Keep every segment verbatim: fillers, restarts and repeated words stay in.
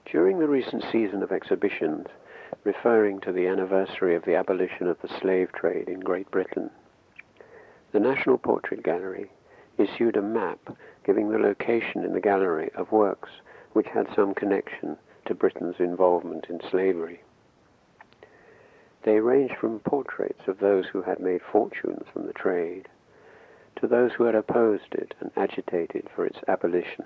During the recent season of exhibitions, referring to the anniversary of the abolition of the slave trade in Great Britain, the National Portrait Gallery issued a map giving the location in the gallery of works which had some connection to Britain's involvement in slavery. They ranged from portraits of those who had made fortunes from the trade to those who had opposed it and agitated for its abolition.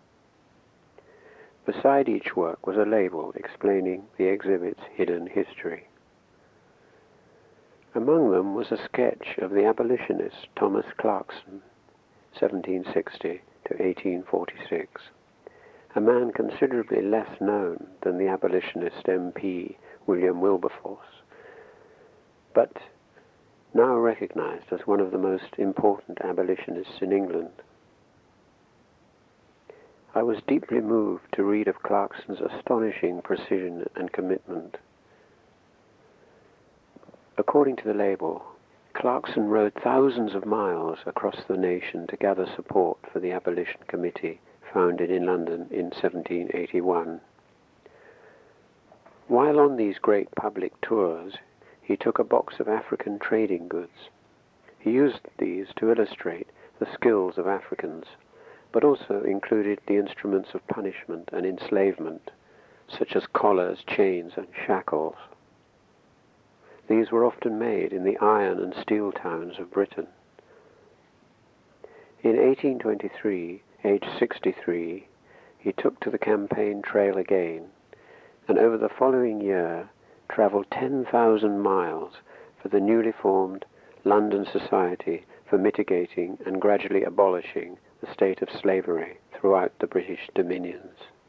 Beside each work was a label explaining the exhibit's hidden history. Among them was a sketch of the abolitionist Thomas Clarkson, seventeen sixty to eighteen forty-six, a man considerably less known than the abolitionist M P William Wilberforce, but now recognized as one of the most important abolitionists in England. I was deeply moved to read of Clarkson's astonishing precision and commitment. According to the label, Clarkson rode thousands of miles across the nation to gather support for the Abolition Committee founded in London in seventeen eighty-one. While on these great public tours, he took a box of African trading goods. He used these to illustrate the skills of Africans, but also included the instruments of punishment and enslavement, such as collars, chains, and shackles. These were often made in the iron and steel towns of Britain. In eighteen twenty-three, aged sixty-three, he took to the campaign trail again, and over the following year travelled ten thousand miles for the newly formed London Society for Mitigating and Gradually Abolishing the State of Slavery throughout the British Dominions.